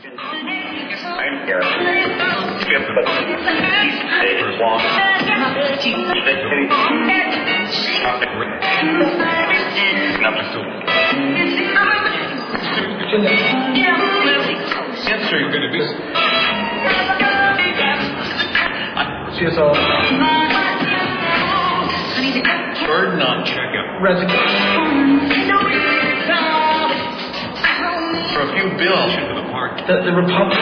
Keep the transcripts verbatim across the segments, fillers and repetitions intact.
Answer is going to be C S O. Burden on checkout. Resignation. For a few bills for the park. The, the Republic.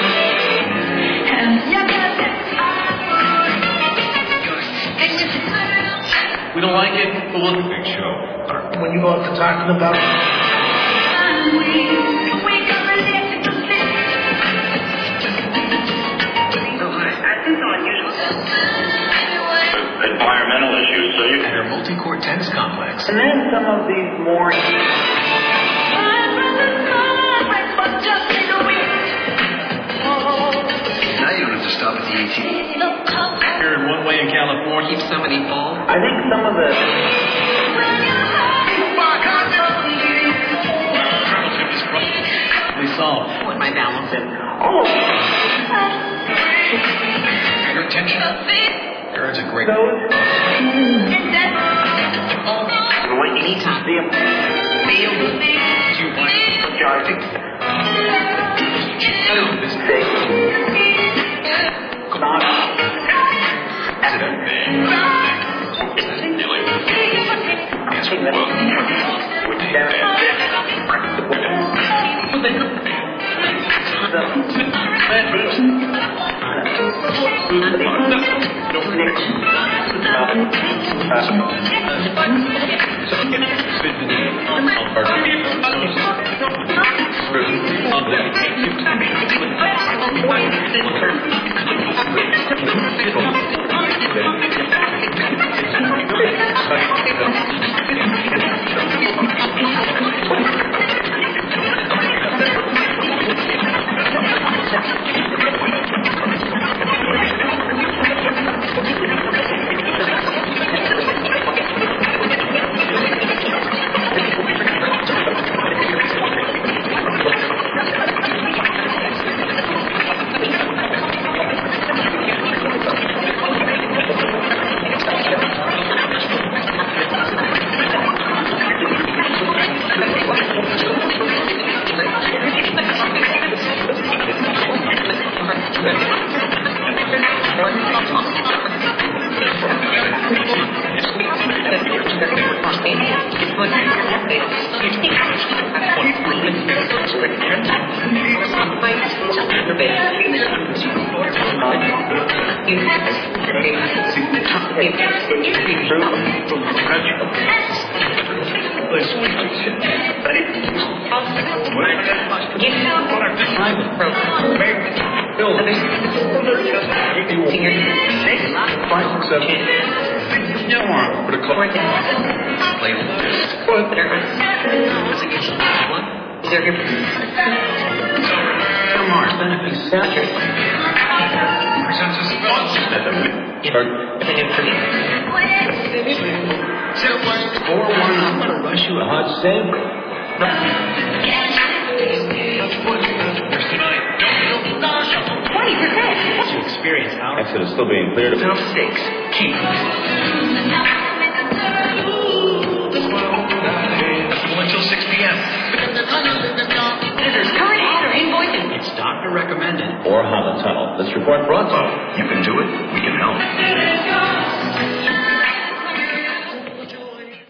We don't like it, but we'll do a big show. When you go out to talking about environmental issues, so you and our multi-core tense complex. And then some of these more Now you don't have to stop at the A T M. Here in one way in California, keep somebody full. I think some of the We solve. what my balance is. Oh, Your attention. Here's a great. those Anytime. the Feel good. Do you like charging this big not exit is still being cleared. No mistakes. Keep. Until six p.m. Visitors, current ad or invoicing. It's doctor recommended. Or Holland Tunnel. This report brought to you. You can do it.